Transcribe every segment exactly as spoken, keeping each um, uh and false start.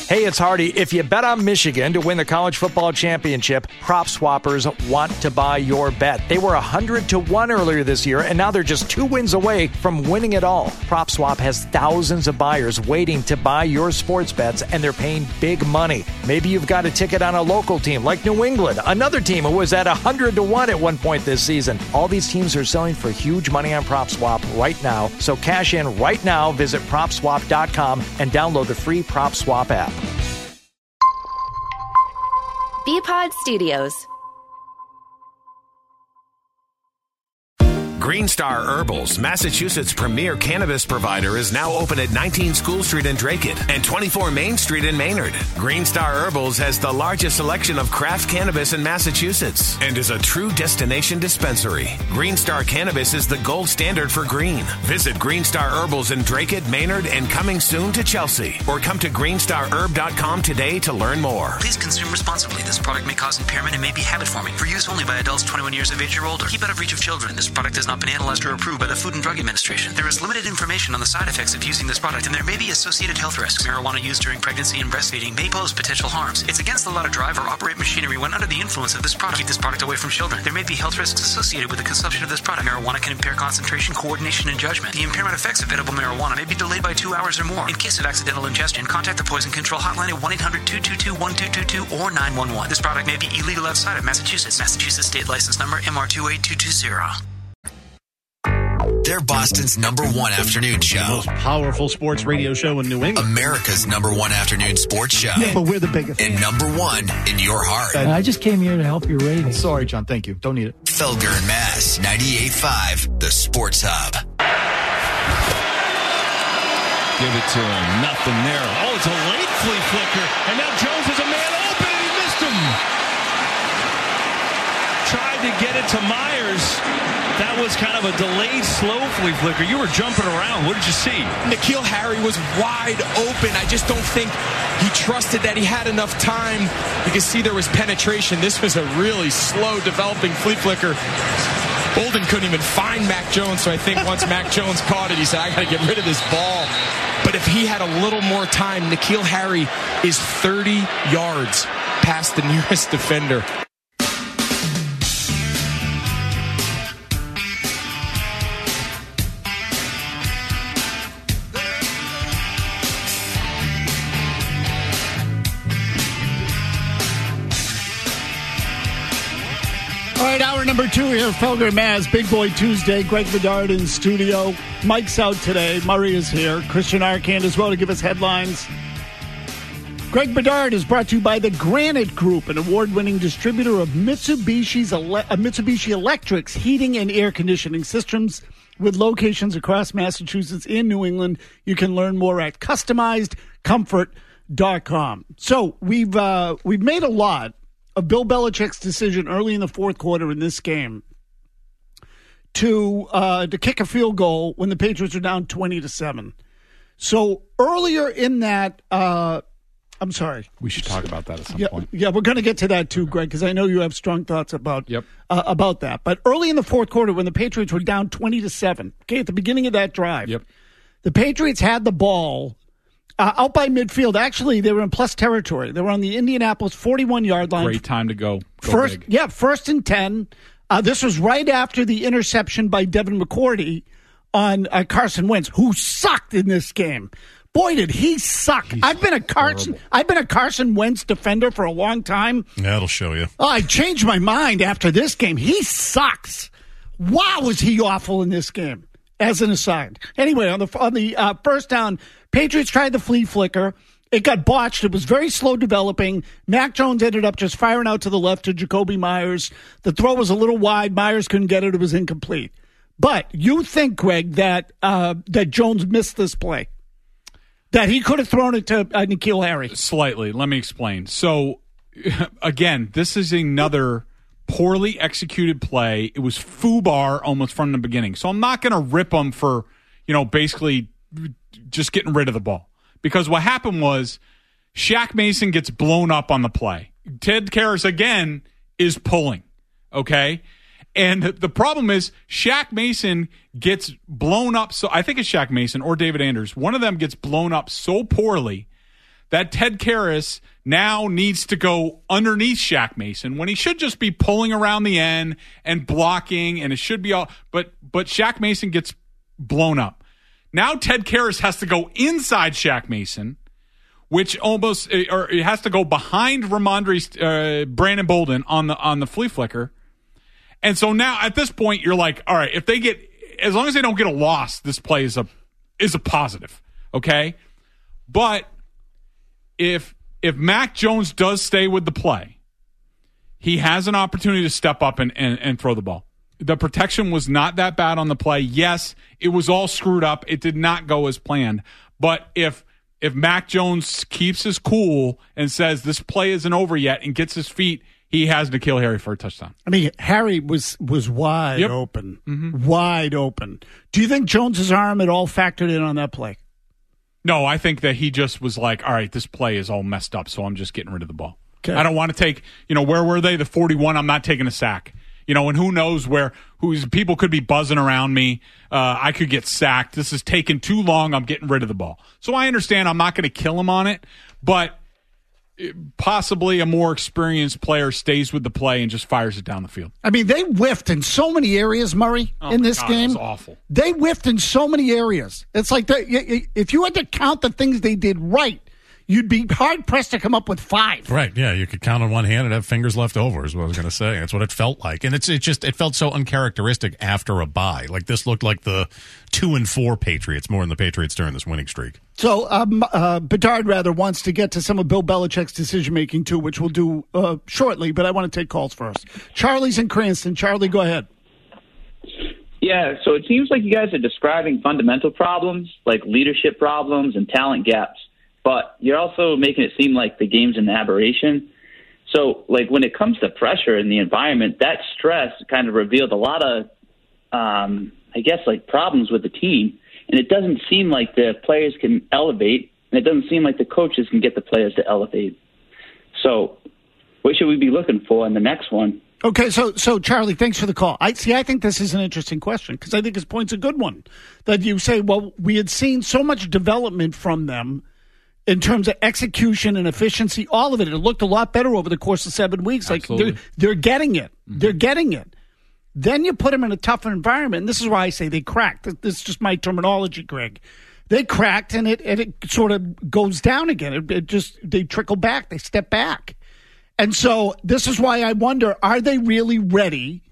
Hey, it's Hardy. If you bet on Michigan to win the college football championship, Prop Swappers want to buy your bet. They were one hundred to one earlier this year, and now they're just two wins away from winning it all. PropSwap has thousands of buyers waiting to buy your sports bets, and they're paying big money. Maybe you've got a ticket on a local team like New England, another team who was at one hundred to one at one point this season. All these teams are selling for huge money on PropSwap right now, so cash in right now. Visit prop swap dot com and download the free PropSwap app. B-Pod Studios. Green Star Herbals, Massachusetts' premier cannabis provider, is now open at nineteen School Street in Dracut and twenty-four Main Street in Maynard. Green Star Herbals has the largest selection of craft cannabis in Massachusetts and is a true destination dispensary. Green Star Cannabis is the gold standard for green. Visit Green Star Herbals in Dracut, Maynard, and coming soon to Chelsea. Or come to green star herb dot com today to learn more. Please consume responsibly. This product may cause impairment and may be habit-forming. For use only by adults twenty-one years of age or older. Keep out of reach of children. This product is not been analyzed or approved by the Food and Drug Administration. There is limited information on the side effects of using this product, and there may be associated health risks. Marijuana used during pregnancy and breastfeeding may pose potential harms. It's against the law to drive or operate machinery when under the influence of this product. Keep this product away from children. There may be health risks associated with the consumption of this product. Marijuana can impair concentration, coordination, and judgment. The impairment effects of edible marijuana may be delayed by two hours or more. In case of accidental ingestion, contact the Poison Control Hotline at one eight hundred two two two one two two two or nine one one. This product may be illegal outside of Massachusetts. Massachusetts State License Number M R two eight two two zero. They're Boston's number one afternoon show. The most powerful sports radio show in New England. America's number one afternoon sports show. Yeah, but we're the biggest. And number one in your heart. Uh, I just came here to help your ratings. Sorry, John. Thank you. Don't need it. Felger and Mass, ninety-eight point five, the Sports Hub. Give it to him. Nothing there. Oh, it's a late flea flicker. And now Jones has a man open and he missed him. Tried to get it to Myers. That was kind of a delayed, slow flea flicker. You were jumping around. What did you see? N'Keal Harry was wide open. I just don't think he trusted that he had enough time. You can see there was penetration. This was a really slow developing flea flicker. Bolden couldn't even find Mac Jones, so I think once Mac Jones caught it, he said, I got to get rid of this ball. But if he had a little more time, N'Keal Harry is thirty yards past the nearest defender. All right, hour number two here, Felger and Maz, Big Boy Tuesday. Greg Bedard in studio. Mike's out today. Murray is here. Christian Arcand as well to give us headlines. Greg Bedard is brought to you by the Granite Group, an award-winning distributor of Mitsubishi's ele- uh, Mitsubishi Electric's heating and air conditioning systems with locations across Massachusetts and New England. You can learn more at customized comfort dot com. So we've uh, we've made a lot of Bill Belichick's decision early in the fourth quarter in this game to uh, to kick a field goal when the Patriots are down twenty to seven. So earlier in that, uh, I'm sorry. We should talk about that at some yeah, point. Yeah, we're going to get to that too, Greg, because I know you have strong thoughts about yep. uh, about that. But early in the fourth quarter, when the Patriots were down twenty to seven, okay, at the beginning of that drive, yep. the Patriots had the ball Uh, out by midfield. Actually, they were in plus territory. They were on the Indianapolis forty-one-yard line. Great time to go. go first, big. yeah, first and ten. Uh, this was right after the interception by Devin McCourty on uh, Carson Wentz, who sucked in this game. Boy, did he suck! He's I've been a Carson. horrible. I've been a Carson Wentz defender for a long time. That'll show you. Oh, I changed my mind after this game. He sucks. Wow, was he awful in this game? As an aside. Anyway, on the on the uh, first down, Patriots tried the flea flicker. It got botched. It was very slow developing. Mac Jones ended up just firing out to the left to Jacoby Myers. The throw was a little wide. Myers couldn't get it. It was incomplete. But you think, Greg, that uh, that Jones missed this play? That he could have thrown it to uh, N'Keal Harry? Slightly. Let me explain. So, again, this is another poorly executed play. It was FUBAR almost from the beginning. So I'm not going to rip them for, you know, basically just getting rid of the ball. Because what happened was Shaq Mason gets blown up on the play. Ted Karras, again, is pulling, okay? And the problem is Shaq Mason gets blown up. So I think it's Shaq Mason or David Anders. One of them gets blown up so poorly that Ted Karras now needs to go underneath Shaq Mason when he should just be pulling around the end and blocking, and it should be all. But but Shaq Mason gets blown up. Now Ted Karras has to go inside Shaq Mason, which almost or it has to go behind Ramondre uh, Brandon Bolden on the on the flea flicker. And so now at this point you're like, all right, if they get as long as they don't get a loss, this play is a is a positive, okay? But if if Mac Jones does stay with the play, he has an opportunity to step up and, and, and throw the ball. The protection was not that bad on the play. Yes, it was all screwed up. It did not go as planned. But if if Mac Jones keeps his cool and says this play isn't over yet and gets his feet, he has N'Keal Harry for a touchdown. I mean, Harry was was wide yep. open, mm-hmm. wide open. Do you think Jones's arm at all factored in on that play? No, I think that he just was like, all right, this play is all messed up, so I'm just getting rid of the ball. Okay. I don't want to take, you know, where were they? The forty-one, I'm not taking a sack. You know, and who knows where, who's people could be buzzing around me. Uh, I could get sacked. This is taking too long. I'm getting rid of the ball. So I understand I'm not going to kill him on it, but possibly a more experienced player stays with the play and just fires it down the field. I mean, they whiffed in so many areas, Murray, oh in this God, game. That was awful. They whiffed in so many areas. It's like they, if you had to count the things they did right, you'd be hard-pressed to come up with five. Right, yeah. You could count on one hand and have fingers left over is what I was going to say. That's what it felt like. And it's it just it felt so uncharacteristic after a bye. Like this looked like the two and four Patriots more than the Patriots during this winning streak. So um, uh, Bedard, rather, wants to get to some of Bill Belichick's decision-making, too, which we'll do uh, shortly, but I want to take calls first. Charlie's in Cranston. Charlie, go ahead. Yeah, so it seems like you guys are describing fundamental problems, like leadership problems and talent gaps. But you're also making it seem like the game's an aberration. So, like, when it comes to pressure in the environment, that stress kind of revealed a lot of, um, I guess, like, problems with the team. And it doesn't seem like the players can elevate, and it doesn't seem like the coaches can get the players to elevate. So what should we be looking for in the next one? Okay, so, so Charlie, thanks for the call. I see, I think this is an interesting question because I think his point's a good one. That you say, well, we had seen so much development from them in terms of execution and efficiency, all of it. It looked a lot better over the course of seven weeks. Absolutely. Like they're, they're getting it. Mm-hmm. They're getting it. Then you put them in a tougher environment, and this is why I say they cracked. This is just my terminology, Greg. They cracked, and it and it sort of goes down again. It, it just they trickle back. They step back. And so this is why I wonder, are they really ready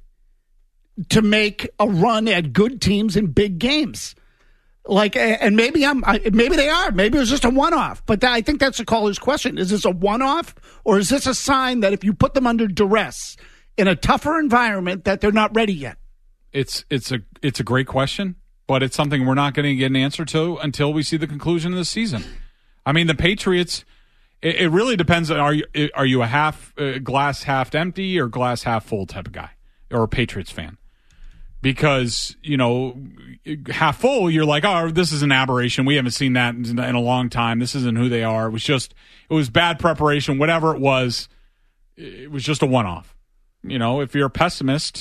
to make a run at good teams in big games? Like, and maybe I'm, maybe they are. Maybe it was just a one-off. But that, I think that's the caller's question. Is this a one-off, or is this a sign that if you put them under duress in a tougher environment, that they're not ready yet? It's it's a it's a great question, but it's something we're not going to get an answer to until we see the conclusion of the season. I mean, the Patriots. It, it really depends on are you are you a half uh, glass half empty or glass half full type of guy or a Patriots fan. Because, you know, half full, you're like, oh, this is an aberration. We haven't seen that in a long time. This isn't who they are. It was just, it was bad preparation. Whatever it was, it was just a one-off. You know, if you're a pessimist,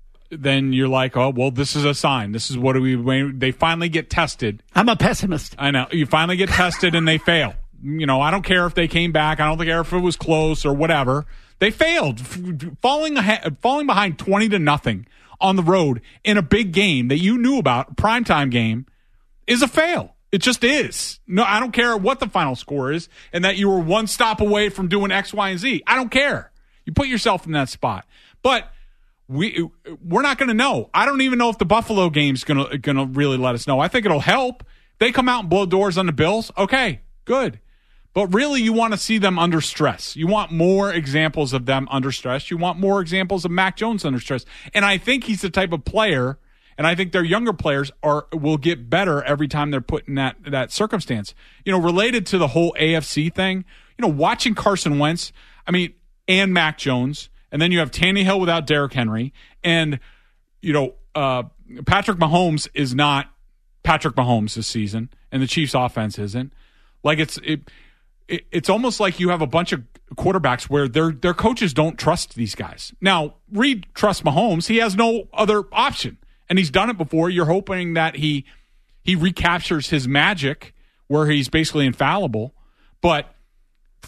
then you're like, oh, well, this is a sign. This is what do we, they finally get tested. I'm a pessimist. I know. You finally get tested and they fail. You know, I don't care if they came back. I don't care if it was close or whatever. They failed. Falling, ahead, falling behind twenty to nothing on the road in a big game that you knew about, a primetime game, is a fail. It just is. No, I don't care what the final score is and that you were one stop away from doing X, Y, and Z. I don't care. You put yourself in that spot. But we, we're not going to know. I don't even know if the Buffalo game's going to going to really let us know. I think it'll help. They come out and blow doors on the Bills. Okay, good. But really, you want to see them under stress. You want more examples of them under stress. You want more examples of Mac Jones under stress. And I think he's the type of player, and I think their younger players are will get better every time they're put in that, that circumstance. You know, related to the whole A F C thing, you know, watching Carson Wentz, I mean, and Mac Jones, and then you have Tannehill without Derrick Henry, and, you know, uh, Patrick Mahomes is not Patrick Mahomes this season, and the Chiefs' offense isn't. Like, it's... It, It's almost like you have a bunch of quarterbacks where their their coaches don't trust these guys. Now, Reed trusts Mahomes. He has no other option, and he's done it before. You're hoping that he he recaptures his magic where he's basically infallible. But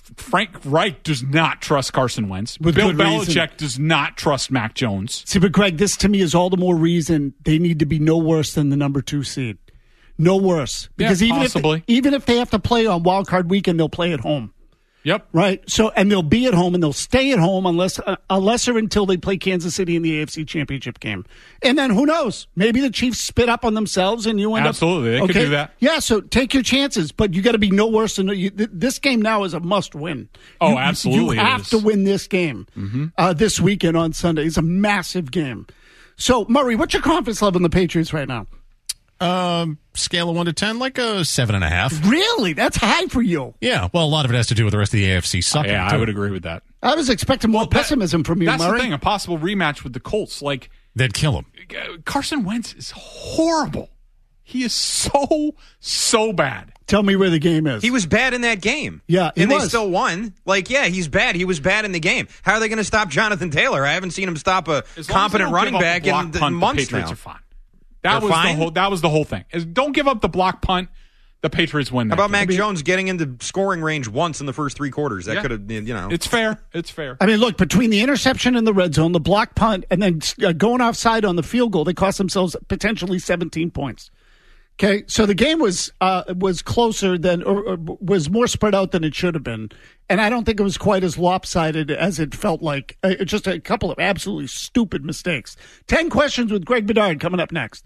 Frank Reich does not trust Carson Wentz. With Bill good Belichick reason. does not trust Mac Jones. See, but Greg, this to me is all the more reason they need to be no worse than the number two seed. No worse. Because Yeah, even possibly. if they, even if they have to play on Wild Card Weekend, they'll play at home. Yep. Right. So, and they'll be at home and they'll stay at home unless, uh, unless or until they play Kansas City in the A F C Championship game. And then who knows? Maybe the Chiefs spit up on themselves and you end Absolutely. up. They could do that. Yeah. So take your chances, but you got to be no worse than you, th- this game now is a must win. Oh, You- absolutely You it have is. to win this game Mm-hmm. uh, this weekend on Sunday. It's a massive game. So, Murray, what's your confidence level in the Patriots right now? Um, scale of one to ten, like a seven and a half. Really? That's high for you. Yeah, well, a lot of it has to do with the rest of the A F C sucking. Yeah, I too. would agree with that. I was expecting more pessimism from you, That's Murray. the thing. A possible rematch with the Colts. Like, They'd kill him. Carson Wentz is horrible. He is so, so bad. Tell me where the game is. He was bad in that game. Yeah, he and they was. still won. Like, yeah, he's bad. He was bad in the game. How are they going to stop Jonathan Taylor? I haven't seen him stop a As long as competent they don't running give up back the block in punt, months the Patriots now. are fine. That They're was fine? the whole. That was the whole thing. Is don't give up the block punt. The Patriots win. How That about Mac game. Jones getting into scoring range once in the first three quarters? That Yeah. could have, you know. It's fair. It's fair. I mean, look, between the interception in the red zone, the block punt, and then uh, going offside on the field goal, they cost themselves potentially seventeen points. Okay, so the game was uh, was closer than, or, or was more spread out than it should have been, and I don't think it was quite as lopsided as it felt like. Uh, it's just a couple of absolutely stupid mistakes. Ten questions with Greg Bedard coming up next.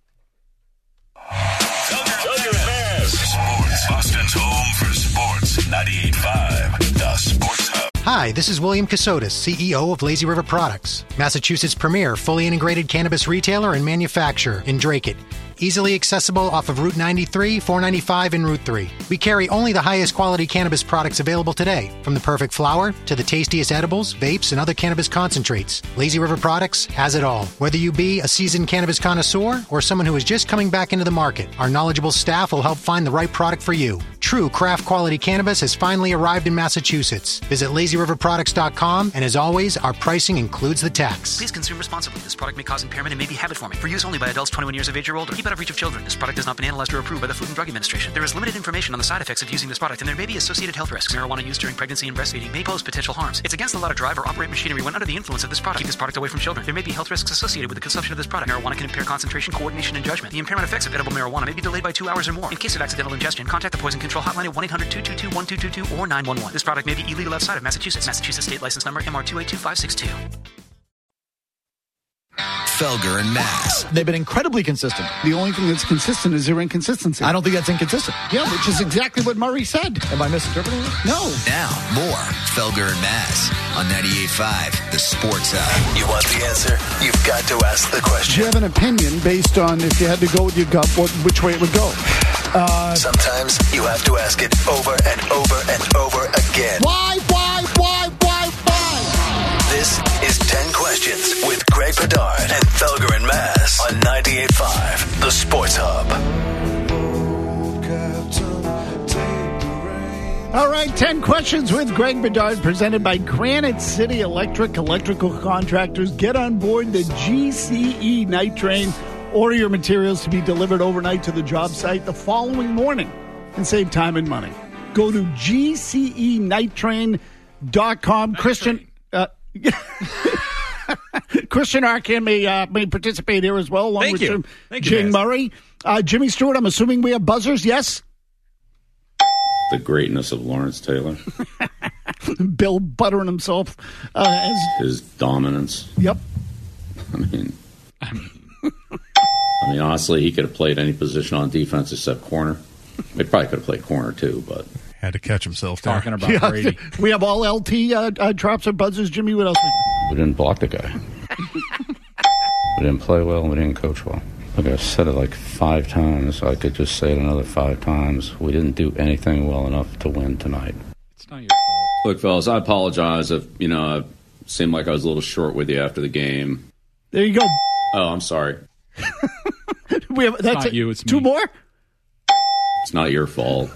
Sports. Boston's home for sports. ninety-eight point five, The Sports Hub. Hi, this is William Casotis, C E O of Lazy River Products, Massachusetts' premier fully integrated cannabis retailer and manufacturer in Drake. Easily accessible off of Route ninety-three, four ninety-five, and Route three. We carry only the highest quality cannabis products available today, from the perfect flower to the tastiest edibles, vapes, and other cannabis concentrates. Lazy River Products has it all. Whether you be a seasoned cannabis connoisseur or someone who is just coming back into the market, our knowledgeable staff will help find the right product for you. True craft quality cannabis has finally arrived in Massachusetts. Visit lazy river products dot com, and as always, our pricing includes the tax. Please consume responsibly. This product may cause impairment and may be habit forming. For use only by adults twenty-one years of age or older. Keep out of reach of children. This product has not been analyzed or approved by the Food and Drug Administration. There is limited information on the side effects of using this product, and there may be associated health risks. Marijuana use during pregnancy and breastfeeding may pose potential harms. It's against the law to drive or operate machinery when under the influence of this product. Keep this product away from children. There may be health risks associated with the consumption of this product. Marijuana can impair concentration, coordination, and judgment. The impairment effects of edible marijuana may be delayed by two hours or more. In case of accidental ingestion, contact the Poison Control Hotline at one eight hundred two two two one two two two or nine one one. This product may be illegal outside of Massachusetts. Massachusetts state license number M R two eight two five six two. Felger and Mass. They've been incredibly consistent. The only thing that's consistent is their inconsistency. I don't think that's inconsistent. Yeah, which is exactly what Murray said. Am I misinterpreting it? No. Now, more Felger and Mass on ninety-eight point five, The Sports Hub. You want the answer? You've got to ask the Do question. you have an opinion based on if you had to go with your gut, what, which way it would go? Uh, Sometimes you have to ask it over and over and over again. Why, why, why, why, why? This is ten Questions with Greg Bedard and Felger and Mass on ninety-eight point five, The Sports Hub. All right, ten Questions with Greg Bedard, presented by Granite City Electric, electrical contractors. Get on board the G C E night train. Order your materials to be delivered overnight to the job site the following morning and save time and money. Go to G C E night train dot com. Christian... Uh, Christian Arcand may uh, may participate here as well, along Thank with you. Jim, Thank you, Jing guys. Murray. Uh, Jimmy Stewart, I'm assuming we have buzzers, yes? The greatness of Lawrence Taylor, Bill buttering himself. Uh, as, his dominance. yep. I mean, I mean, honestly, he could have played any position on defense except corner. He probably could have played corner too, but Had to catch himself there. Talking about Yeah, Brady. we have all L T uh, uh, drops or buzzers. Jimmy, what else we got? we didn't block the guy. We didn't play well. We didn't coach well. Look, I've said it like five times. I could just say it another five times. We didn't do anything well enough to win tonight. It's not your fault. Look, fellas, I apologize if, you know, it seemed like I was a little short with you after the game. There you go. Oh, I'm sorry. We have, that's not it. you, it's Two me. more? It's not your fault.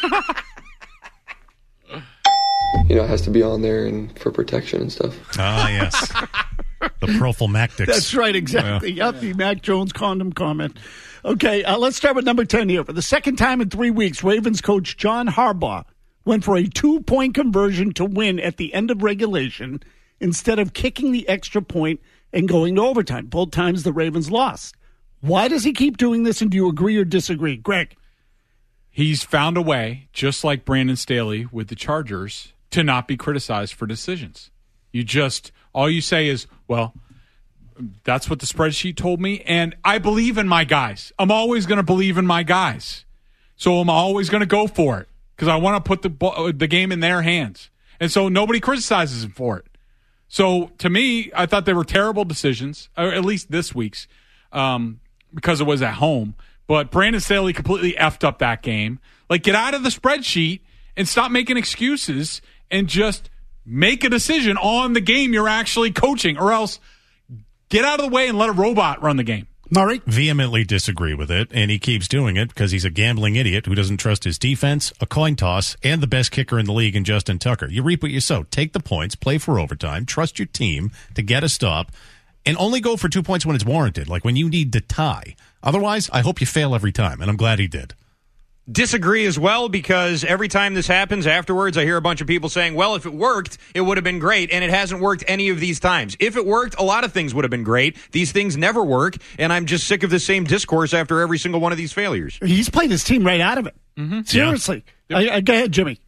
You know, it has to be on there and for protection and stuff. Ah, yes. The prophylactics. That's right, exactly. Yep, the Mac Jones condom comment. Okay, uh, let's start with number ten here. For the second time in three weeks, Ravens coach John Harbaugh went for a two-point conversion to win at the end of regulation instead of kicking the extra point and going to overtime. Both times the Ravens lost. Why does he keep doing this, and do you agree or disagree? Greg? He's found a way, just like Brandon Staley with the Chargers, to not be criticized for decisions. You just, all you say is, well, that's what the spreadsheet told me, and I believe in my guys. I'm always going to believe in my guys. So I'm always going to go for it because I want to put the the game in their hands. And so nobody criticizes him for it. So to me, I thought they were terrible decisions, or at least this week's, um, because it was at home. But Brandon Staley completely effed up that game. Like, get out of the spreadsheet and stop making excuses and just make a decision on the game you're actually coaching, or else get out of the way and let a robot run the game. Murray? Vehemently disagree with it, and he keeps doing it because he's a gambling idiot who doesn't trust his defense, a coin toss, and the best kicker in the league in Justin Tucker. You reap what you sow. Take the points, play for overtime, trust your team to get a stop, and only go for two points when it's warranted, like when you need to tie. Otherwise, I hope you fail every time, and I'm glad he did. Disagree as well, because every time this happens afterwards, I hear a bunch of people saying, well, if it worked, it would have been great, and it hasn't worked any of these times. If it worked, a lot of things would have been great. These things never work, and I'm just sick of the same discourse after every single one of these failures. He's played his team right out of it. Mm-hmm. Seriously. Yeah. I, I, go ahead, Jimmy.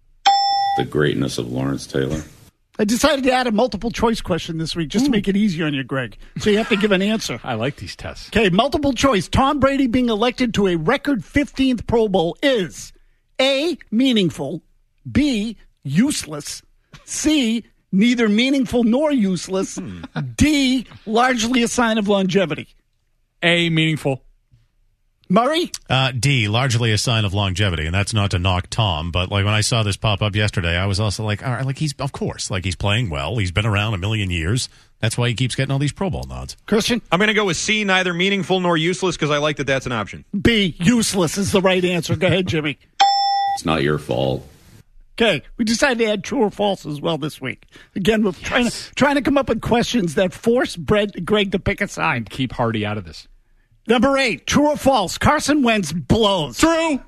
The greatness of Lawrence Taylor. I decided to add a multiple choice question this week just Ooh. to make it easier on you, Greg. So you have to give an answer. I like these tests. Okay, multiple choice. Tom Brady being elected to a record fifteenth Pro Bowl is A, meaningful, B, useless, C, neither meaningful nor useless, D, largely a sign of longevity. A, meaningful. Murray? Uh, D, largely a sign of longevity, and that's not to knock Tom, but like when I saw this pop up yesterday, I was also like, all right, like he's, of course, like he's playing well. He's been around a million years. That's why he keeps getting all these Pro Bowl nods. Christian? I'm going to go with C, neither meaningful nor useless, because I like that that's an option. B, useless is the right answer. Go ahead, Jimmy. It's not your fault. Okay, we decided to add true or false as well this week. Again, we're yes. trying to trying to come up with questions that force Brett, Greg to pick a side. Keep Hardy out of this. Number eight, true or false? Carson Wentz blows. True.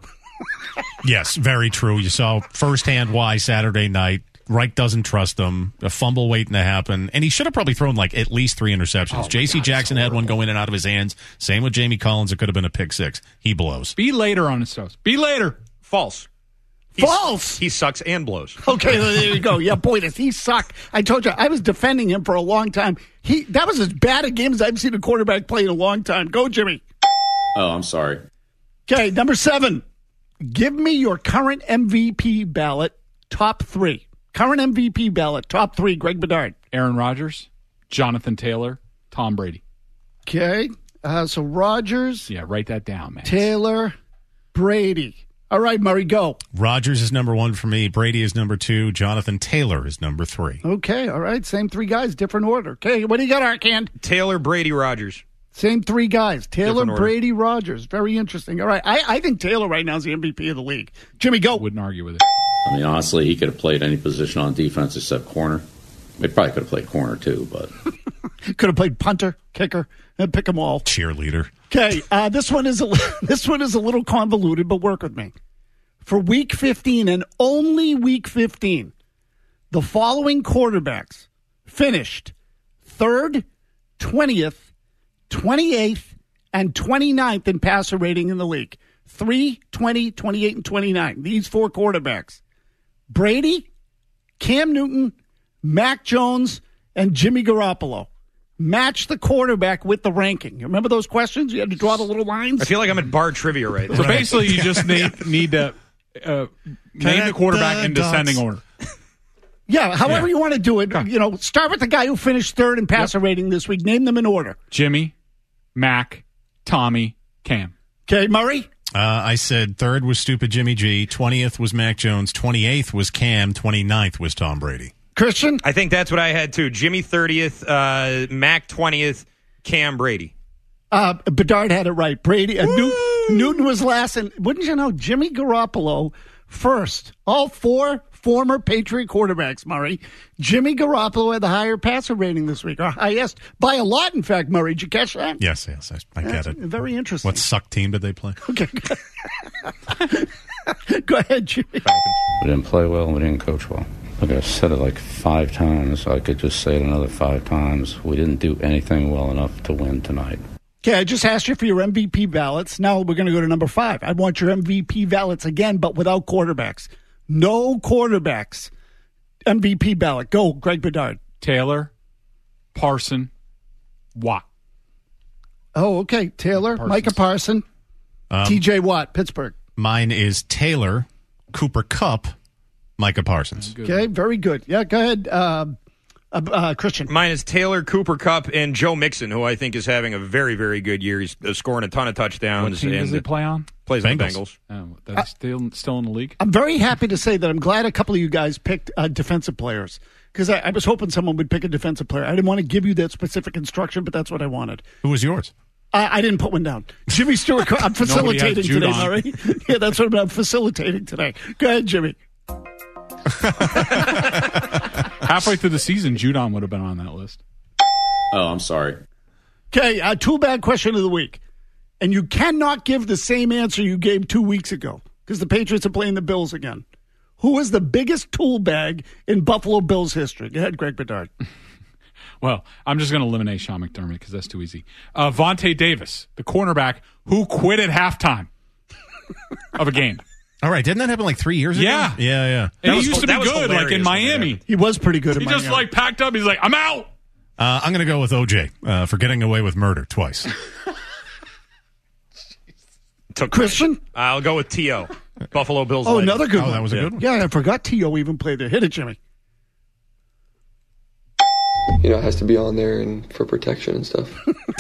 Yes, very true. You saw firsthand why Saturday night. Reich doesn't trust them. A fumble waiting to happen. And he should have probably thrown like at least three interceptions. Oh J C God, Jackson had one go in and out of his hands. Same with Jamie Collins. It could have been a pick six. He blows. Be later on his toes. Be later. False. He's, False. He sucks and blows. Okay, there you go. Yeah, boy, does he suck. I told you, I was defending him for a long time. He That was as bad a game as I've seen a quarterback play in a long time. Go, Jimmy. Oh, I'm sorry. Okay, number seven. Give me your current M V P ballot, top three. Current M V P ballot, top three, Greg Bedard. Aaron Rodgers, Jonathan Taylor, Tom Brady. Okay, uh, so Rodgers. Yeah, write that down, man. Taylor, Brady. All right, Murray, go. Rodgers is number one for me. Brady is number two. Jonathan Taylor is number three. Okay, all right. Same three guys, different order. Okay, what do you got, Arcand? Taylor, Brady, Rodgers. Same three guys. Taylor, Brady, Rodgers. Very interesting. All right, I, I think Taylor right now is the M V P of the league. Jimmy, go. Wouldn't argue with it. I mean, honestly, he could have played any position on defense except corner. He probably could have played corner, too, but... Could have played punter, kicker, and pick them all. Cheerleader. Okay, uh, this one is a this one is a little convoluted, but work with me. For Week fifteen and only Week fifteen, the following quarterbacks finished third, twentieth, twenty-eighth, and twenty-ninth in passer rating in the league. three, twenty, twenty-eight, and twenty-nine. These four quarterbacks. Brady, Cam Newton, Mac Jones, and Jimmy Garoppolo. Match the quarterback with the ranking. You remember those questions? You had to draw the little lines? I feel like I'm at bar trivia right now. So basically, you just need, need to uh, name the quarterback in descending order. Yeah, however yeah. you want to do it. You know, start with the guy who finished third in passer yep. rating this week. Name them in order. Jimmy, Mac, Tommy, Cam. Okay, Murray? Uh, I said third was stupid Jimmy G, twentieth was Mac Jones, twenty-eighth was Cam, twenty-ninth was Tom Brady. Christian? I think that's what I had, too. Jimmy thirtieth, uh, Mac twentieth, Cam Brady. Uh, Bedard had it right. Brady, uh, Newton, Newton was last, and wouldn't you know, Jimmy Garoppolo first. All four former Patriot quarterbacks, Murray. Jimmy Garoppolo had the higher passer rating this week. Or highest by a lot, in fact, Murray. Did you catch that? Yes, yes, I, I get it. Very interesting. What suck team did they play? Okay. Go ahead, Jimmy. We didn't play well, we didn't coach well. Like I said it like five times. I could just say it another five times. We didn't do anything well enough to win tonight. Okay, I just asked you for your M V P ballots. Now we're going to go to number five. I want your M V P ballots again, but without quarterbacks. No quarterbacks. M V P ballot. Go, Greg Bedard. Taylor, Parson, Watt. Oh, okay. Taylor, Parsons. Micah Parson, Um, T J Watt, Pittsburgh. Mine is Taylor, Cooper Kupp, Micah Parsons. Okay, very good. Yeah, go ahead, uh, uh, uh, Christian. Mine is Taylor, Cooper Kupp, and Joe Mixon, who I think is having a very, very good year. He's uh, scoring a ton of touchdowns. What team and does he play on? Plays on the Bengals. Oh, that's still still in the league. I'm very happy to say that I'm glad a couple of you guys picked uh, defensive players because I, I was hoping someone would pick a defensive player. I didn't want to give you that specific instruction, but that's what I wanted. Who was yours? I, I didn't put one down. Jimmy Stewart. I'm facilitating today, Judon. Murray. Yeah, that's what I'm facilitating today. Go ahead, Jimmy. Halfway through the season, Judon would have been on that list. Oh, I'm sorry. Okay, uh, tool bag question of the week. And you cannot give the same answer you gave two weeks ago because the Patriots are playing the Bills again. Who is the biggest tool bag in Buffalo Bills history? Go ahead, Greg Bedard. Well, I'm just going to eliminate Sean McDermott because that's too easy. Uh, Vontae Davis, the cornerback who quit at halftime of a game. All right, didn't that happen like three years ago? Yeah. Yeah, yeah. And he used to be good, like in Miami. He was pretty good in He Miami. just like packed up. He's like, I'm out. Uh, I'm going to go with O J uh, for getting away with murder twice. Took Christian? I'll go with T O Buffalo Bills. Oh, legend. another good Oh, one. that was a Yeah. good one. Yeah, I forgot T O even played there. Hit it, Jimmy. You know, it has to be on there and for protection and stuff.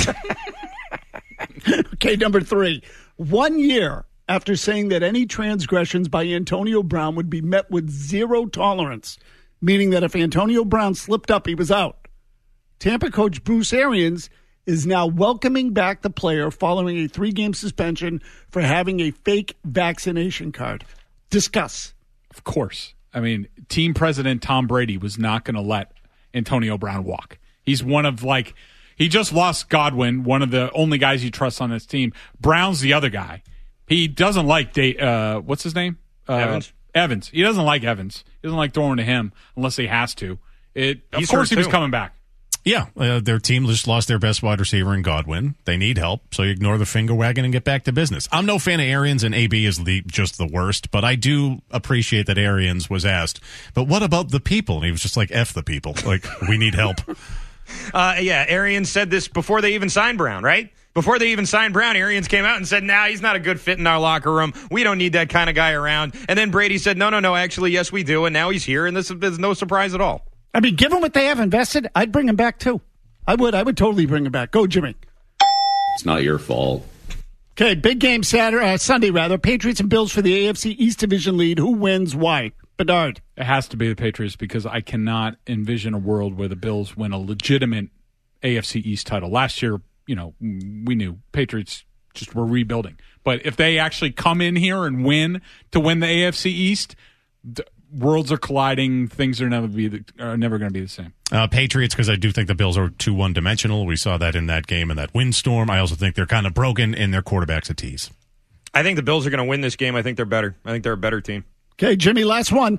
Okay, number three. One year after saying that any transgressions by Antonio Brown would be met with zero tolerance, meaning that if Antonio Brown slipped up, he was out. Tampa coach Bruce Arians is now welcoming back the player following a three-game suspension for having a fake vaccination card. Discuss. Of course. I mean, team president Tom Brady was not going to let Antonio Brown walk. He's one of, like, he just lost Godwin, one of the only guys he trusts on this team. Brown's the other guy. He doesn't like, da- uh, what's his name? Uh, Evans. Evans. He doesn't like Evans. He doesn't like throwing to him unless he has to. It, of He's course hurt he was too. coming back. Yeah, uh, their team just lost their best wide receiver in Godwin. They need help, so you ignore the finger wagging and get back to business. I'm no fan of Arians, and A B is the, just the worst, but I do appreciate that Arians was asked, but what about the people? And he was just like, F the people. Like, we need help. Uh, yeah, Arians said this before they even signed Brown, right? Before they even signed Brown, Arians came out and said, nah, he's not a good fit in our locker room. We don't need that kind of guy around. And then Brady said, no, no, no, actually, yes, we do. And now he's here, and this is no surprise at all. I mean, given what they have invested, I'd bring him back too. I would. I would totally bring him back. Go, Jimmy. It's not your fault. Okay, big game Saturday, uh, Sunday rather. Patriots and Bills for the A F C East Division lead. Who wins? Why? Bedard. It has to be the Patriots because I cannot envision a world where the Bills win a legitimate A F C East title. Last year, you know, we knew Patriots just were rebuilding. But if they actually come in here and win to win the A F C East, the worlds are colliding. Things are never be the, are never going to be the same. Uh, Patriots, because I do think the Bills are too one-dimensional. We saw that in that game in that windstorm. I also think they're kind of broken in their quarterback's a tease. I think the Bills are going to win this game. I think they're better. I think they're a better team. Okay, Jimmy, last one.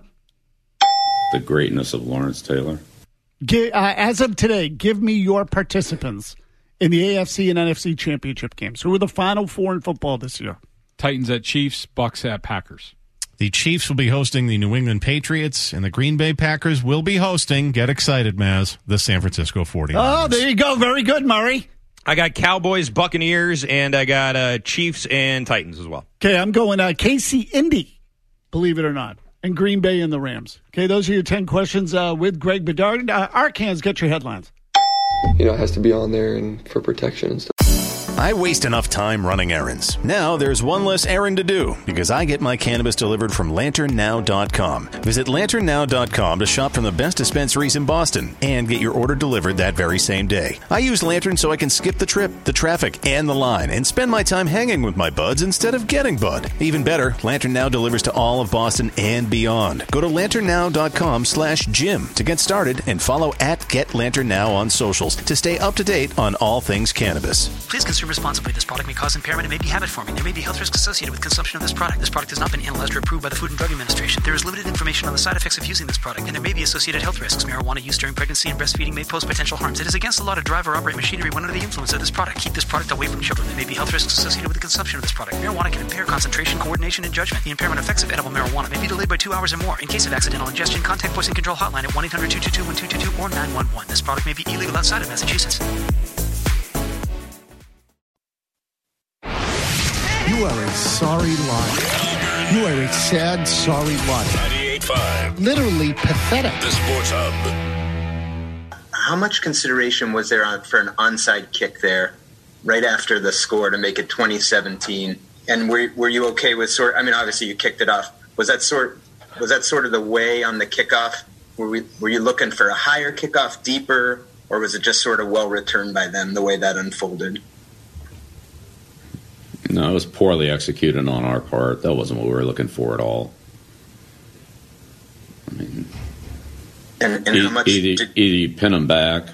The greatness of Lawrence Taylor. Gi- uh, as of today, give me your participants in the A F C and N F C championship games. Who are the final four in football this year? Titans at Chiefs, Bucks at Packers. The Chiefs will be hosting the New England Patriots, and the Green Bay Packers will be hosting, get excited, Maz, the San Francisco forty-niners. Oh, there you go. Very good, Murray. I got Cowboys, Buccaneers, and I got uh, Chiefs and Titans as well. Okay, I'm going uh, K C Indy, believe it or not, and Green Bay and the Rams. Okay, those are your ten questions uh, with Greg Bedard. Uh, Arcans, get your headlines. You know, it has to be on there and for protection and stuff. I waste enough time running errands. Now there's one less errand to do because I get my cannabis delivered from lantern now dot com. Visit lantern now dot com to shop from the best dispensaries in Boston and get your order delivered that very same day. I use Lantern so I can skip the trip, the traffic, and the line and spend my time hanging with my buds instead of getting bud. Even better, Lantern Now delivers to all of Boston and beyond. Go to lantern now dot com slash Jim to get started and follow at Get Lantern Now on socials to stay up to date on all things cannabis. Please consume responsibly. This product may cause impairment and may be habit-forming. There may be health risks associated with consumption of this product. This product has not been analyzed or approved by the Food and Drug Administration. There is limited information on the side effects of using this product, and there may be associated health risks. Marijuana use during pregnancy and breastfeeding may pose potential harms. It is against the law to drive or operate machinery when under the influence of this product. Keep this product away from children. There may be health risks associated with the consumption of this product. Marijuana can impair concentration, coordination, and judgment. The impairment effects of edible marijuana may be delayed by two hours or more. In case of accidental ingestion, contact Poison Control Hotline at one eight hundred two two two one two two two or nine one one. This product may be illegal outside of Massachusetts. You are a sorry liar. You are a sad, sorry liar. ninety-eight point five. Literally pathetic. The Sports Hub. How much consideration was there on, for an onside kick there right after the score to make it twenty seventeen? And were were you okay with sort? I mean, obviously you kicked it off. Was that sort? Was that sort of the way on the kickoff? Were we were you looking for a higher kickoff, deeper, or was it just sort of well returned by them the way that unfolded? No, it was poorly executed on our part. That wasn't what we were looking for at all. I mean, and, and e- how much either, did- either you pin them back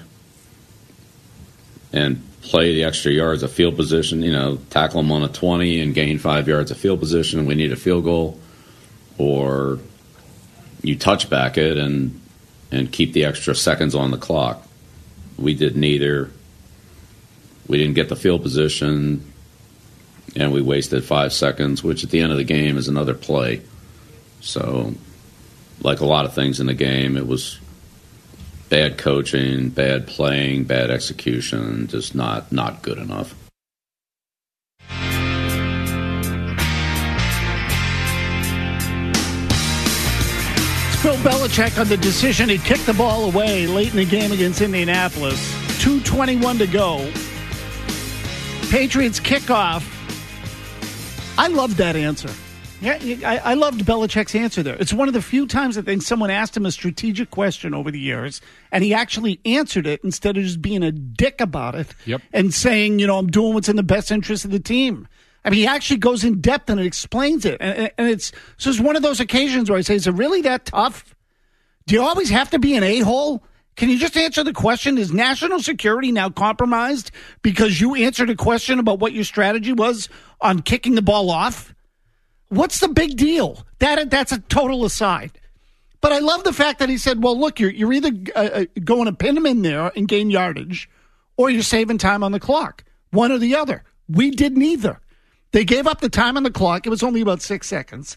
and play the extra yards of field position, you know, tackle them on a twenty and gain five yards of field position, and we need a field goal, or you touch back it and and keep the extra seconds on the clock. We did neither. We didn't get the field position, and we wasted five seconds, which at the end of the game is another play. So, like a lot of things in the game, it was bad coaching, bad playing, bad execution, just not not good enough. Bill Belichick on the decision. He kicked the ball away late in the game against Indianapolis. two twenty-one to go. Patriots kickoff. I loved that answer. Yeah, I, I loved Belichick's answer there. It's one of the few times I think someone asked him a strategic question over the years, and he actually answered it instead of just being a dick about it yep. and saying, you know, I'm doing what's in the best interest of the team. I mean, he actually goes in depth and it explains it. And, and it's so it's one of those occasions where I say, is it really that tough? Do you always have to be an a-hole? Can you just answer the question? Is national security now compromised because you answered a question about what your strategy was on kicking the ball off? What's the big deal? That That's a total aside. But I love the fact that he said, well, look, you're, you're either uh, going to pin him in there and gain yardage, or you're saving time on the clock. One or the other. We did neither. They gave up the time on the clock. It was only about six seconds.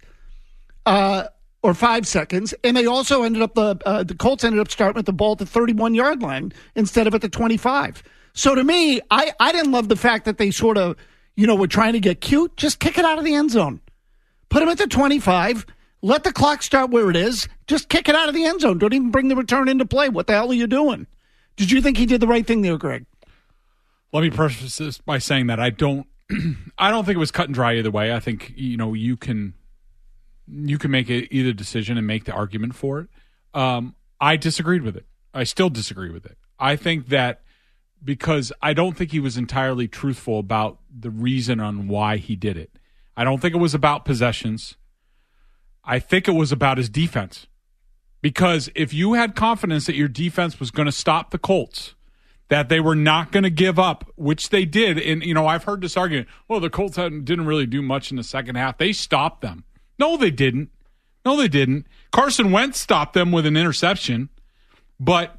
Uh or five seconds, and they also ended up, the uh, the Colts ended up starting with the ball at the thirty-one-yard line instead of at the twenty-five. So to me, I, I didn't love the fact that they sort of, you know, were trying to get cute. Just kick it out of the end zone. Put them at the twenty-five. Let the clock start where it is. Just kick it out of the end zone. Don't even bring the return into play. What the hell are you doing? Did you think he did the right thing there, Greg? Let me preface this by saying that I don't I don't think it was cut and dry either way. I think, you know, you can you can make it either decision and make the argument for it. Um, I disagreed with it. I still disagree with it. I think that because I don't think he was entirely truthful about the reason on why he did it. I don't think it was about possessions. I think it was about his defense. Because if you had confidence that your defense was going to stop the Colts, that they were not going to give up, which they did. And, you know, I've heard this argument, well, the Colts hadn't, didn't really do much in the second half. They stopped them. No, they didn't. No, they didn't. Carson Wentz stopped them with an interception. But,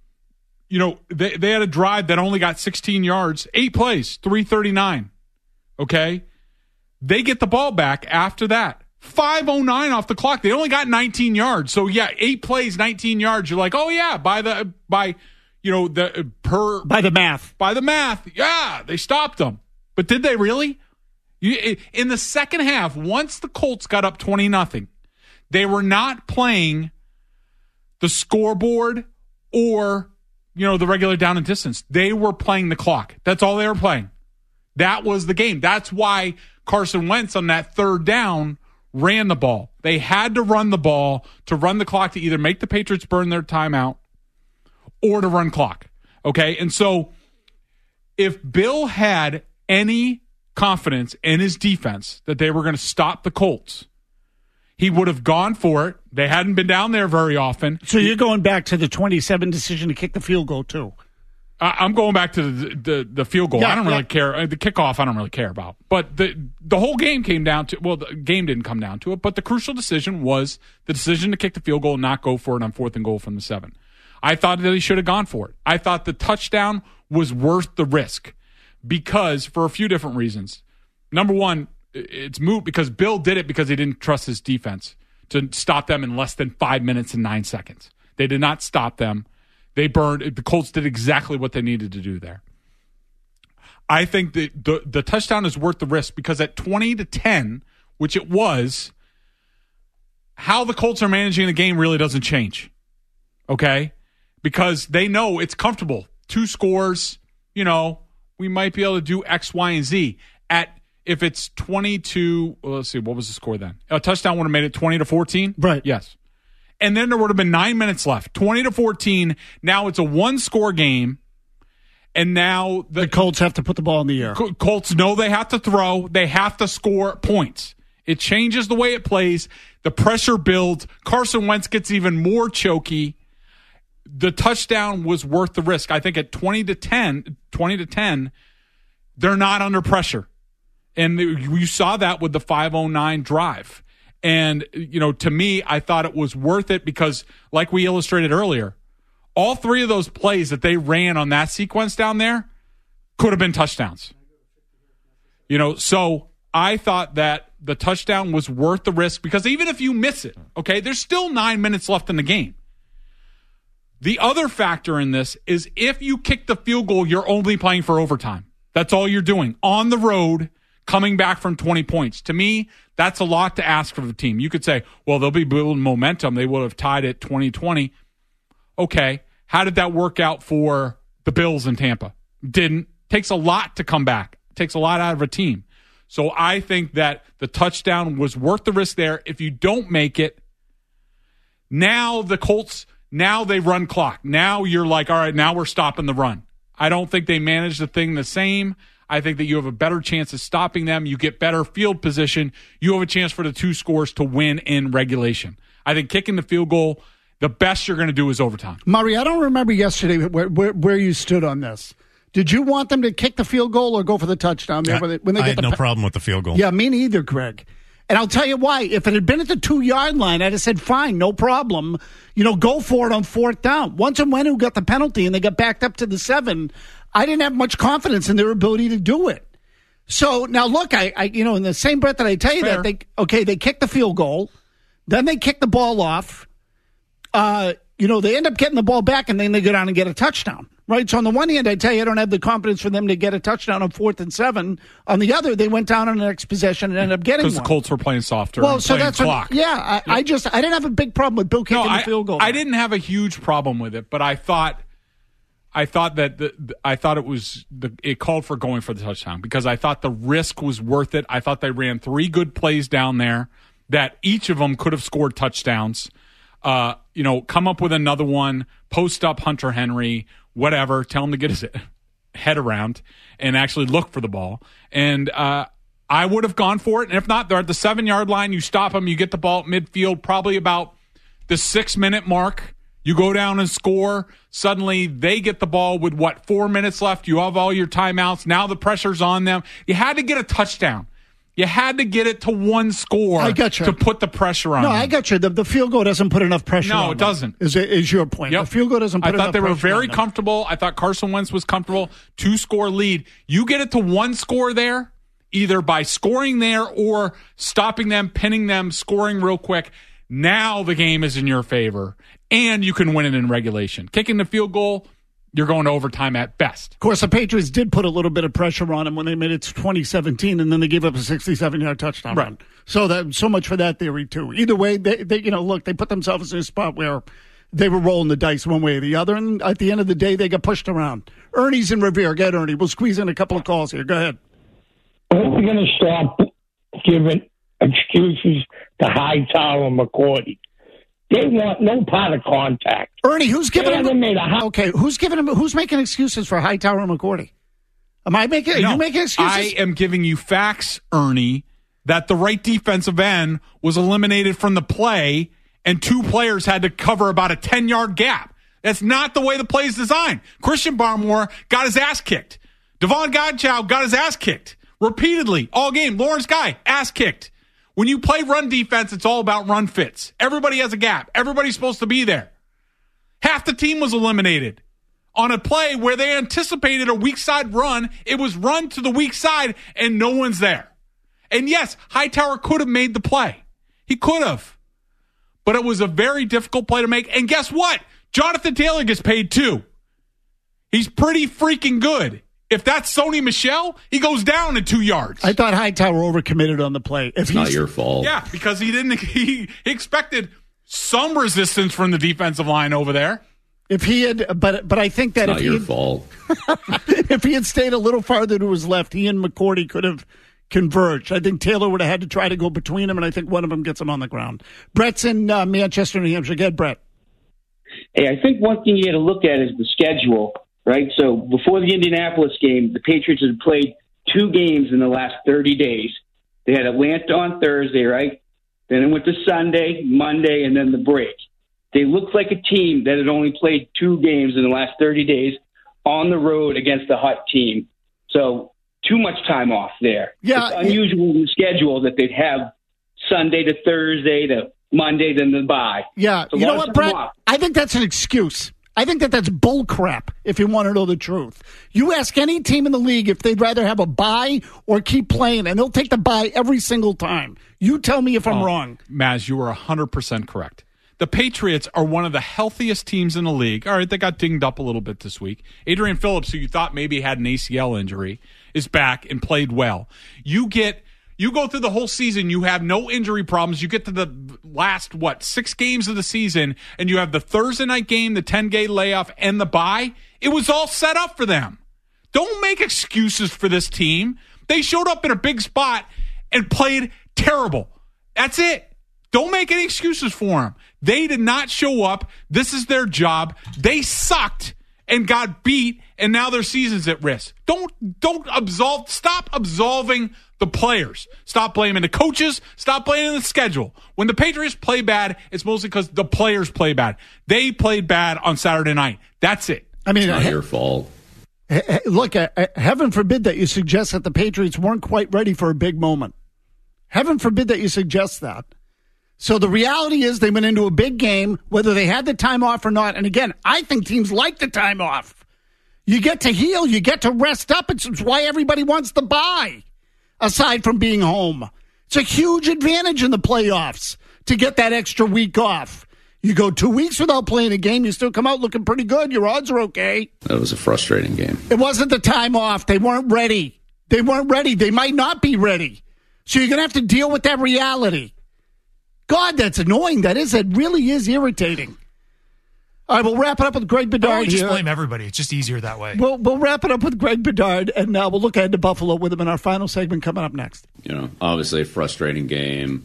you know, they, they had a drive that only got sixteen yards, eight plays, three thirty-nine. Okay? They get the ball back after that. five oh nine off the clock. They only got nineteen yards. So, yeah, eight plays, nineteen yards. You're like, oh, yeah, by the, by, you know, the per. By the math. By the math. Yeah, they stopped them. But did they really? You, in the second half, once the Colts got up twenty nothing, they were not playing the scoreboard or, you know, the regular down and distance. They were playing the clock. That's all they were playing. That was the game. That's why Carson Wentz on that third down ran the ball. They had to run the ball to run the clock to either make the Patriots burn their timeout or to run clock. Okay? And so if Bill had any confidence in his defense that they were going to stop the Colts, he would have gone for it. They hadn't been down there very often. So you're going back to the twenty-seven decision to kick the field goal, too? I, I'm going back to the the, the field goal. Yeah, I don't yeah. really care. The kickoff, I don't really care about. But the the whole game came down to, well, the game didn't come down to it, but the crucial decision was the decision to kick the field goal and not go for it on fourth and goal from the seven. I thought that he should have gone for it. I thought the touchdown was worth the risk because, for a few different reasons. Number one, it's moot because Bill did it because he didn't trust his defense to stop them in less than five minutes and nine seconds. They did not stop them. They burned. The Colts did exactly what they needed to do there. I think that the, the touchdown is worth the risk because at twenty to ten, which it was, how the Colts are managing the game really doesn't change. Okay? Because they know it's comfortable. Two scores, you know, we might be able to do X, Y, and Z. At if it's twenty-two, well, let's see, what was the score then? A touchdown would have made it twenty to fourteen? Right. Yes. And then there would have been nine minutes left. twenty to fourteen. Now it's a one-score game. And now the, the Colts have to put the ball in the air. Colts know they have to throw. They have to score points. It changes the way it plays. The pressure builds. Carson Wentz gets even more choky. The touchdown was worth the risk. I think at twenty to ten, twenty to ten, they're not under pressure. And you saw that with the five oh nine drive. And, you know, to me, I thought it was worth it because, like we illustrated earlier, all three of those plays that they ran on that sequence down there could have been touchdowns. You know, so I thought that the touchdown was worth the risk because even if you miss it, okay, there's still nine minutes left in the game. The other factor in this is if you kick the field goal, you're only playing for overtime. That's all you're doing. On the road, coming back from twenty points. To me, that's a lot to ask for the team. You could say, well, they'll be building momentum. They would have tied it twenty twenty. Okay, how did that work out for the Bills in Tampa? Didn't. Takes a lot to come back. Takes a lot out of a team. So I think that the touchdown was worth the risk there. If you don't make it, now the Colts, now they run clock. Now you're like, all right, now we're stopping the run. I don't think they manage the thing the same. I think that you have a better chance of stopping them. You get better field position. You have a chance for the two scores to win in regulation. I think kicking the field goal, the best you're going to do is overtime. Murray, I don't remember yesterday where, where, where you stood on this. Did you want them to kick the field goal or go for the touchdown? There I, when they, when they I get had the no pa- problem with the field goal. Yeah, me neither, Greg. And I'll tell you why. If it had been at the two-yard line, I'd have said, fine, no problem. You know, go for it on fourth down. Once and when who got the penalty and they got backed up to the seven, I didn't have much confidence in their ability to do it. So now look, I, I you know, in the same breath that I tell you Fair. that, they okay, they kick the field goal, then they kick the ball off. Uh, you know, they end up getting the ball back, and then they go down and get a touchdown. Right? So on the one hand, I tell you, I don't have the confidence for them to get a touchdown on fourth and seven. On the other, they went down on the next possession and ended up getting one. Because the Colts were playing softer well, and so playing that's clock. What, yeah, I, Yep. I just I didn't have a big problem with Bill kicking no, I, the field goal. I didn't have a huge problem with it, but I thought I thought that the, the, I thought it was the, it called for going for the touchdown because I thought the risk was worth it. I thought they ran three good plays down there that each of them could have scored touchdowns. Uh, you know, come up with another one, post up Hunter Henry, whatever, tell him to get his head around and actually look for the ball. And uh, I would have gone for it. And if not, they're at the seven-yard line. You stop them. You get the ball at midfield, probably about the six-minute mark. You go down and score. Suddenly, they get the ball with, what, four minutes left. You have all your timeouts. Now the pressure's on them. You had to get a touchdown. You had to get it to one score I got you. to put the pressure on No, them. I got you. The, the field goal doesn't put enough pressure on No, it them, doesn't. Is, is your point. Yep. The field goal doesn't put I enough thought they were pressure very on them. comfortable. I thought Carson Wentz was comfortable. Two-score lead. You get it to one score there, either by scoring there or stopping them, pinning them, scoring real quick. Now the game is in your favor, and you can win it in regulation. Kicking the field goal, you're going to overtime at best. Of course, the Patriots did put a little bit of pressure on them when they made it to twenty seventeen, and then they gave up a sixty-seven-yard touchdown Right. run. So that so much for that theory too. Either way, they, they you know look, they put themselves in a spot where they were rolling the dice one way or the other, and at the end of the day, they got pushed around. Ernie's in Revere. Go ahead, Ernie. We'll squeeze in a couple of calls here. Go ahead. When are we going to stop giving excuses to Hightower and McCourty? They want no part of contact. Ernie, who's giving They him? haven't made a high- Okay, who's giving him? Who's making excuses for Hightower and McCourty? Am I making? Are No, you making excuses? I am giving you facts, Ernie, that the right defensive end was eliminated from the play and two players had to cover about a ten-yard gap. That's not the way the play is designed. Christian Barmore got his ass kicked. Devon Godchow got his ass kicked repeatedly all game. Lawrence Guy, ass kicked. When you play run defense, it's all about run fits. Everybody has a gap. Everybody's supposed to be there. Half the team was eliminated on a play where they anticipated a weak side run. It was run to the weak side, and no one's there. And yes, Hightower could have made the play. He could have. But it was a very difficult play to make. And guess what? Jonathan Taylor gets paid too. He's pretty freaking good. If that's Sony Michel, he goes down in two yards. I thought Hightower overcommitted on the play. If It's not your fault. Yeah, because he didn't. He, he expected some resistance from the defensive line over there. If he had, but but I think that It's if not he your had, fault. if he had stayed a little farther to his left, he and McCourty could have converged. I think Taylor would have had to try to go between them, and I think one of them gets him on the ground. Brett's in uh, Manchester, New Hampshire. Get Brett. Hey, I think one thing you got to look at is the schedule, right? So before the Indianapolis game, the Patriots had played two games in the last thirty days. They had Atlanta on Thursday, right? Then it went to Sunday, Monday, and then the break. They looked like a team that had only played two games in the last thirty days on the road against a hot team. So too much time off there. Yeah, it's unusual in the schedule that they'd have Sunday to Thursday to Monday, then the bye. Yeah, It's a you know lot of what, time Brett? off. I think that's an excuse. I think that that's bull crap, if you want to know the truth. You ask any team in the league if they'd rather have a bye or keep playing, and they'll take the bye every single time. You tell me if I'm Oh, wrong. Maz, you are one hundred percent correct. The Patriots are one of the healthiest teams in the league. All right, they got dinged up a little bit this week. Adrian Phillips, who you thought maybe had an A C L injury, is back and played well. You get... You go through the whole season, you have no injury problems. You get to the last, what, six games of the season, and you have the Thursday night game, the ten-game layoff, and the bye. It was all set up for them. Don't make excuses for this team. They showed up in a big spot and played terrible. That's it. Don't make any excuses for them. They did not show up. This is their job. They sucked and got beat, and now their season's at risk. Don't don't absolve. Stop absolving the players. Stop blaming the coaches. Stop blaming the schedule. When the Patriots play bad, it's mostly because the players play bad. They played bad on Saturday night. That's it. I mean, It's not he- your fault. he- he- look, uh, uh, heaven forbid that you suggest that the Patriots weren't quite ready for a big moment. Heaven forbid that you suggest that. So the reality is they went into a big game, whether they had the time off or not. And again, I think teams like the time off. You get to heal. You get to rest up. It's it's why everybody wants the bye, aside from being home. It's a huge advantage in the playoffs to get that extra week off. You go two weeks without playing a game, you still come out looking pretty good. Your odds are okay. That was a frustrating game. It wasn't the time off. They weren't ready. They weren't ready. They might not be ready. So you're going to have to deal with that reality. God, that's annoying. That is. It really is irritating. All right, we'll wrap it up with Greg Bedard Why don't we just here. blame everybody? It's just easier that way. We'll, we'll wrap it up with Greg Bedard, and uh, we'll look ahead to Buffalo with him in our final segment coming up next. You know, obviously a frustrating game.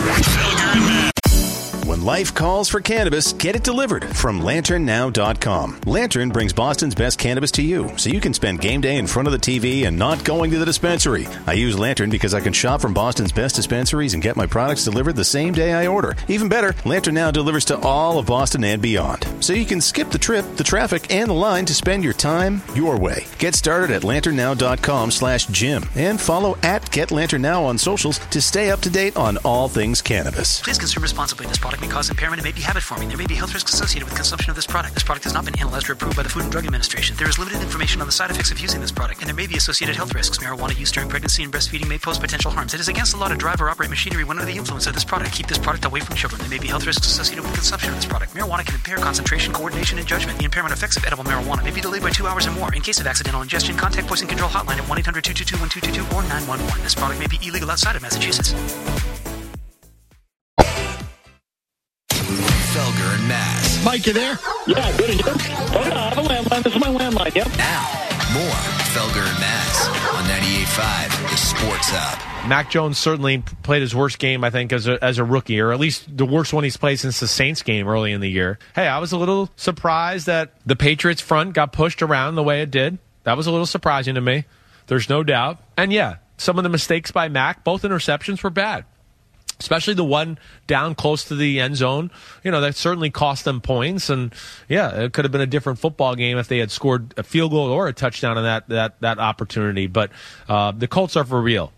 When life calls for cannabis, get it delivered from lantern now dot com. Lantern brings Boston's best cannabis to you, so you can spend game day in front of the T V and not going to the dispensary. I use Lantern because I can shop from Boston's best dispensaries and get my products delivered the same day I order. Even better, Lantern Now delivers to all of Boston and beyond, so you can skip the trip, the traffic, and the line to spend your time your way. Get started at lantern now dot com slash Jim and follow at Get Lantern Now on socials to stay up to date on all things cannabis. Please consume responsibly. This product may cause impairment and may be habit forming. There may be health risks associated with consumption of this product. This product has not been analyzed or approved by the Food and Drug Administration. There is limited information on the side effects of using this product, and there may be associated health risks. Marijuana use during pregnancy and breastfeeding may pose potential harms. It is against the law to drive or operate machinery when under the influence of this product. Keep this product away from children. There may be health risks associated with consumption of this product. Marijuana can impair concentration, coordination, and judgment. The impairment effects of edible marijuana may be delayed by two hours or more. In case of accidental ingestion, contact Poison Control Hotline at one eight hundred two two two one two two two or nine one one. This product may be illegal outside of Massachusetts. Felger and Mass. Mike, you there? Yeah, good. And you? Oh, yeah, I have a landline. This is my landline, yep. Now, more Felger and Mass on ninety-eight point five, the Sports Hub. Mac Jones certainly played his worst game, I think, as a, as a rookie, or at least the worst one he's played since the Saints game early in the year. Hey, I was a little surprised that the Patriots front got pushed around the way it did. That was a little surprising to me. There's no doubt. And yeah, some of the mistakes by Mac, both interceptions were bad. especially the one down close to the end zone. You know, that certainly cost them points. And, yeah, it could have been a different football game if they had scored a field goal or a touchdown in that that, that opportunity. But uh, the Colts are for real.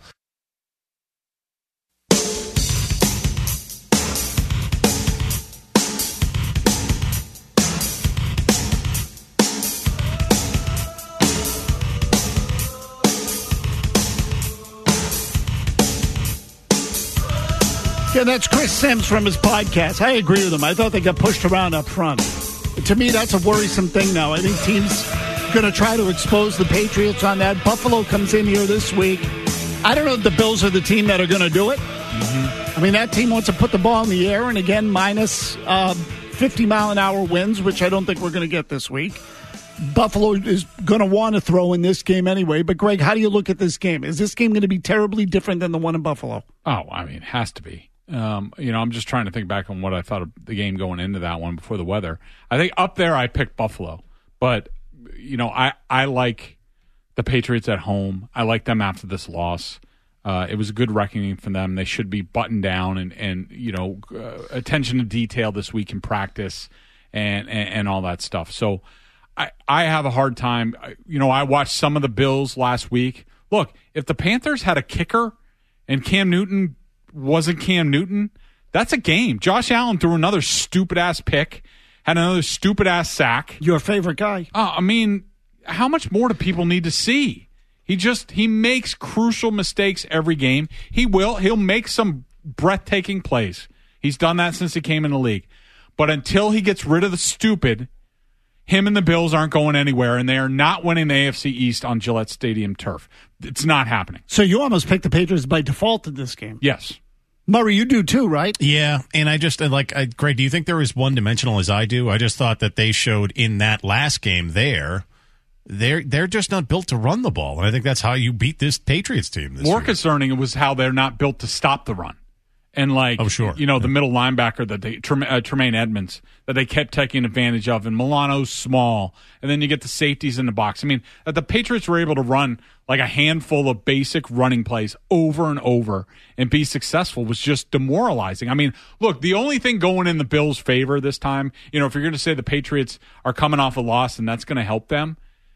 Yeah, that's Chris Sims from his podcast. I agree with him. I thought they got pushed around up front. To me, that's a worrisome thing now. I think teams going to try to expose the Patriots on that. Buffalo comes in here this week. I don't know if the Bills are the team that are going to do it. Mm-hmm. I mean, that team wants to put the ball in the air, and again, minus uh, fifty mile an hour winds, which I don't think we're going to get this week. Buffalo is going to want to throw in this game anyway. But, Greg, how do you look at this game? Is this game going to be terribly different than the one in Buffalo? Oh, I mean, it has to be. Um, you know, I'm just trying to think back on what I thought of the game going into that one before the weather. I think up there I picked Buffalo. But, you know, I, I like the Patriots at home. I like them after this loss. Uh, it was a good reckoning for them. They should be buttoned down and, and you know, uh, attention to detail this week in practice and, and, and all that stuff. So I, I have a hard time. You know, I watched some of the Bills last week. Look, if the Panthers had a kicker and Cam Newton wasn't Cam Newton, that's a game. Josh Allen threw another stupid-ass pick, had another stupid-ass sack. Your favorite guy. Uh, I mean, how much more do people need to see? He just, he makes crucial mistakes every game. He will. He'll make some breathtaking plays. He's done that since he came in the league. But until he gets rid of the stupid, him and the Bills aren't going anywhere, and they are not winning the A F C East on Gillette Stadium turf. It's not happening. So you almost picked the Patriots by default in this game. Yes. Murray, you do too, right? Yeah, and I just, like, I, Greg, do you think they're as one-dimensional as I do? I just thought that they showed in that last game there, they're, they're just not built to run the ball, and I think that's how you beat this Patriots team this More year. concerning was how they're not built to stop the run. And, like, oh, sure. you know, the middle linebacker, that they, uh, Tremaine Edmonds, that they kept taking advantage of, and Milano's small, and then you get the safeties in the box. I mean, that the Patriots were able to run, like, a handful of basic running plays over and over and be successful was just demoralizing. I mean, look, the only thing going in the Bills' favor this time, you know, if you're going to say the Patriots are coming off a loss and that's going to help them,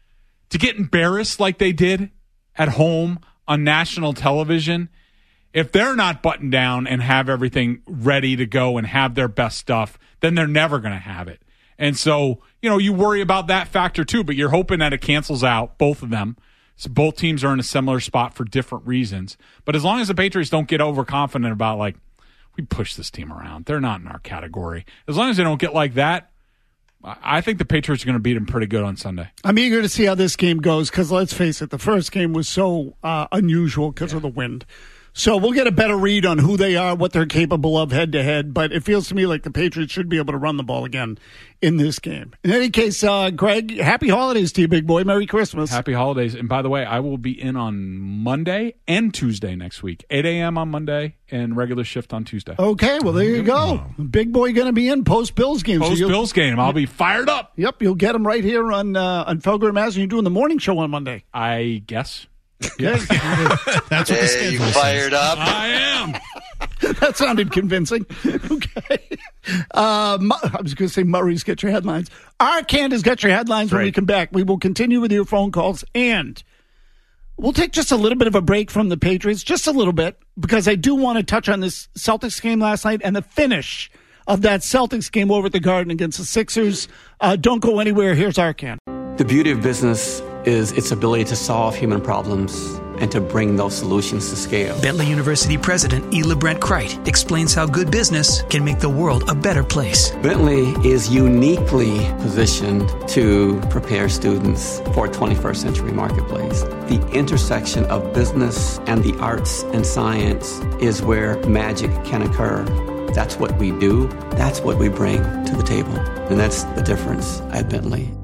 to get embarrassed like they did at home on national television, if they're not buttoned down and have everything ready to go and have their best stuff, then they're never going to have it. And so, you know, you worry about that factor too, but you're hoping that it cancels out, both of them. So both teams are in a similar spot for different reasons. But as long as the Patriots don't get overconfident about, like, we push this team around, they're not in our category. As long as they don't get like that, I think the Patriots are going to beat them pretty good on Sunday. I'm eager to see how this game goes because, let's face it, the first game was so uh, unusual because yeah. of the wind. So we'll get a better read on who they are, what they're capable of head-to-head, but it feels to me like the Patriots should be able to run the ball again in this game. In any case, uh, Greg, happy holidays to you, big boy. Merry Christmas. Happy holidays. And by the way, I will be in on Monday and Tuesday next week. eight a.m. on Monday and regular shift on Tuesday. Okay, well, there you go. Big boy going to be in post-Bills game. Post-Bills so game. I'll be fired up. Yep, you'll get him right here on, uh, on Felger and Mazz. You're doing the morning show on Monday. I guess. Yeah. That's what the schedule you fired says. up. I am. That sounded convincing. Okay. Uh, I was going to say Murray's got your headlines. Our Candace got your headlines when we come back. We will continue with your phone calls, and we'll take just a little bit of a break from the Patriots, just a little bit, because I do want to touch on this Celtics game last night and the finish of that Celtics game over at the Garden against the Sixers. Uh, don't go anywhere. Here's our Can. The beauty of business is its ability to solve human problems and to bring those solutions to scale. Bentley University President Ela Brent Crite explains how good business can make the world a better place. Bentley is uniquely positioned to prepare students for a twenty-first century marketplace. The intersection of business and the arts and science is where magic can occur. That's what we do. That's what we bring to the table. And that's the difference at Bentley.